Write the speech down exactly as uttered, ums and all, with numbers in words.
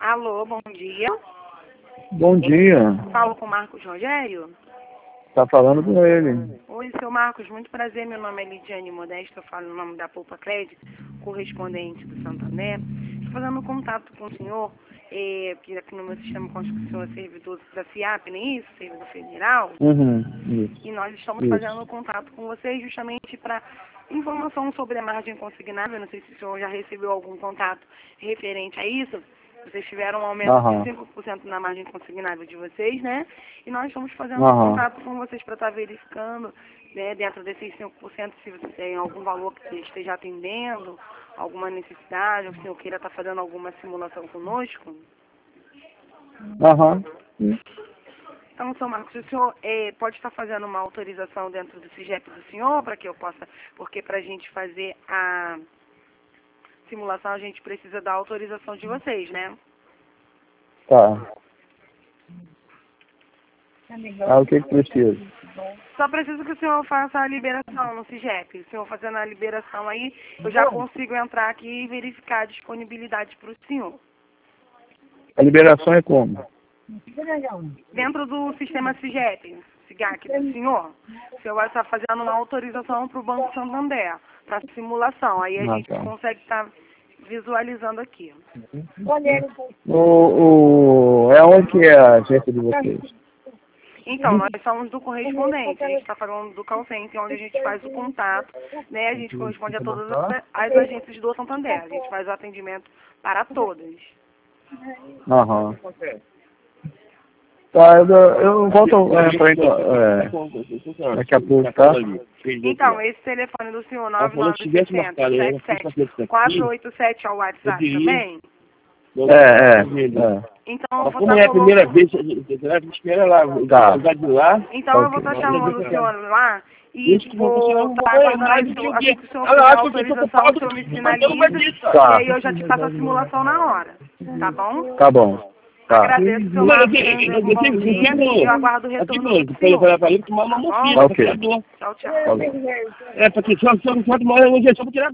Alô, bom dia. Bom dia. Falo com o Marcos Rogério. Tá falando com ele. Oi, seu Marcos, muito prazer. Meu nome é Lidiane Modesto, eu falo no nome da Poupa Crédito, correspondente do Santander. Estou fazendo contato com o senhor, é, que aqui no meu sistema consta que o senhor é servidor da FIAP, não é isso? Servidor federal. Uhum, isso. E nós estamos Isso. fazendo contato com vocês justamente para informação sobre a margem consignável. Não sei se o senhor já recebeu algum contato referente a isso. Vocês tiveram um aumento Aham. de cinco por cento na margem consignável de vocês, né? E nós estamos fazendo Aham. contato com vocês para estar verificando, né, dentro desses cinco por cento, se você tem algum valor que você esteja atendendo, alguma necessidade, ou se o senhor queira estar fazendo alguma simulação conosco. Aham. Então, senhor Marcos, o senhor eh, pode estar fazendo uma autorização dentro do CIGEP do senhor, para que eu possa, porque para a gente fazer a simulação, a gente precisa da autorização de vocês, né? Tá. Ah, o que que precisa? Só preciso que o senhor faça a liberação no CIGEP. O senhor fazendo a liberação aí, eu já consigo entrar aqui e verificar a disponibilidade para o senhor. A liberação é como? Dentro do sistema CIGEP, SIGAC do senhor, o senhor vai estar fazendo uma autorização para o Banco Santander, para simulação. Aí a Ah, gente tá. consegue estar visualizando aqui. O, o, é onde que é a agência de vocês? Então, nós somos do correspondente, a gente está falando do call center, onde a gente faz o contato, né? A gente corresponde a todas as, as agências do Santander, a gente faz o atendimento para todas. Aham. Tá, eu, eu volto é, pra então, é, daqui a pouco, tá? Então, esse telefone do senhor, nove nove sete zero sete sete quatro oito sete é o WhatsApp também? É, é, é. Então, eu vou Como estar é a primeira colocando... vez, você espera lá, Tá. lugar de lá. Então, eu vou estar chamando o senhor lá e vou estar aguardando que o senhor, assim que o senhor fizer a autorização, o senhor me sinaliza, Tá. e aí eu já te faço a simulação na hora, tá bom? Tá bom. Tá. Agradeço, seu Marcos, bom dia, e eu aguardo o retorno do senhor. Para ele tomar uma Tá ok. Tchau, tchau. Tá bom. É, porque só se eu não pode tomar uma injeção para tirar